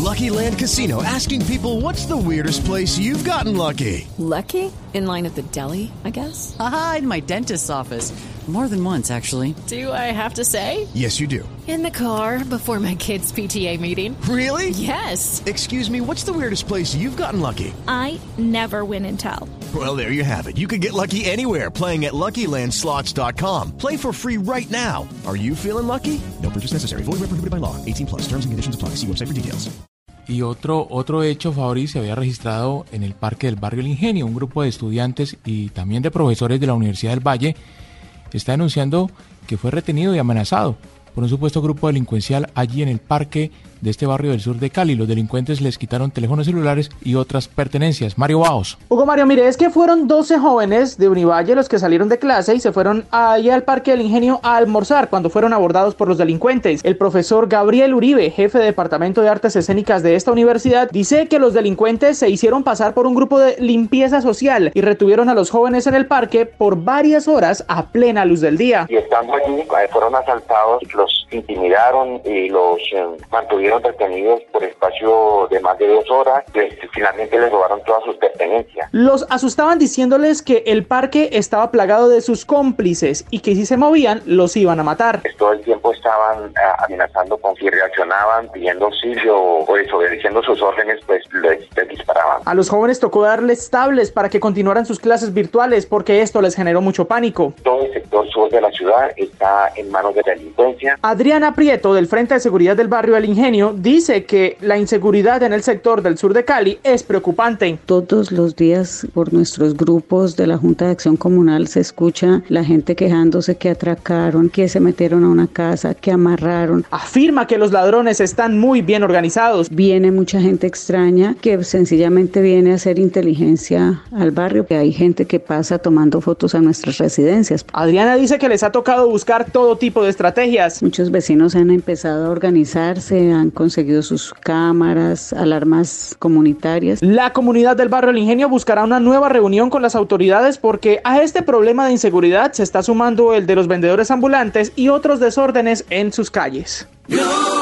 Lucky Land Casino, asking people, what's the weirdest place you've gotten lucky? Lucky? In line at the deli, I guess? Aha, in my dentist's office. More than once, actually. Do I have to say? Yes, you do. In the car before my kids' PTA meeting. Really? Yes. Excuse me, what's the weirdest place you've gotten lucky? I never win and tell. Well, there you have it. You can get lucky anywhere, playing at LuckyLandSlots.com. Play for free right now. Are you feeling lucky? No purchase necessary. Void where prohibited by law. 18+. Terms and conditions apply. See website for details. Y otro hecho, Fabri, se había registrado en el Parque del Barrio El Ingenio. Un grupo de estudiantes y también de profesores de la Universidad del Valle está denunciando que fue retenido y amenazado por un supuesto grupo delincuencial allí en el parque de este barrio del sur de Cali. Los delincuentes les quitaron teléfonos celulares y otras pertenencias. Mario Baos. Hugo Mario, mire, es que fueron 12 jóvenes de Univalle los que salieron de clase y se fueron allá al Parque del Ingenio a almorzar cuando fueron abordados por los delincuentes. El profesor Gabriel Uribe, jefe de Departamento de Artes Escénicas de esta universidad, dice que los delincuentes se hicieron pasar por un grupo de limpieza social y retuvieron a los jóvenes en el parque por varias horas a plena luz del día. Y estando allí, fueron asaltados, los intimidaron y los mantuvieron detenidos por espacio de más de 2 horas. Finalmente les robaron todas sus pertenencias. Los asustaban diciéndoles que el parque estaba plagado de sus cómplices y que si se movían los iban a matar. Todo el tiempo estaban amenazando con si reaccionaban, pidiendo auxilio o desobedeciendo sus órdenes, pues les disparaban. A los jóvenes tocó darles tablets para que continuaran sus clases virtuales porque esto les generó mucho pánico. Todo el sector sur de la ciudad está en manos de la delincuencia. Adriana Prieto, del Frente de Seguridad del Barrio El Ingenio, dice que la inseguridad en el sector del sur de Cali es preocupante. Todos los días por nuestros grupos de la Junta de Acción Comunal se escucha la gente quejándose que atracaron, que se metieron a una casa, que amarraron. Afirma que los ladrones están muy bien organizados. Viene mucha gente extraña que sencillamente viene a hacer inteligencia al barrio, que hay gente que pasa tomando fotos a nuestras residencias. Adriana dice que les ha tocado buscar todo tipo de estrategias. Muchos vecinos han empezado a organizarse, han conseguido sus cámaras, alarmas comunitarias. La comunidad del Barrio El Ingenio buscará una nueva reunión con las autoridades porque a este problema de inseguridad se está sumando el de los vendedores ambulantes y otros desórdenes en sus calles. No.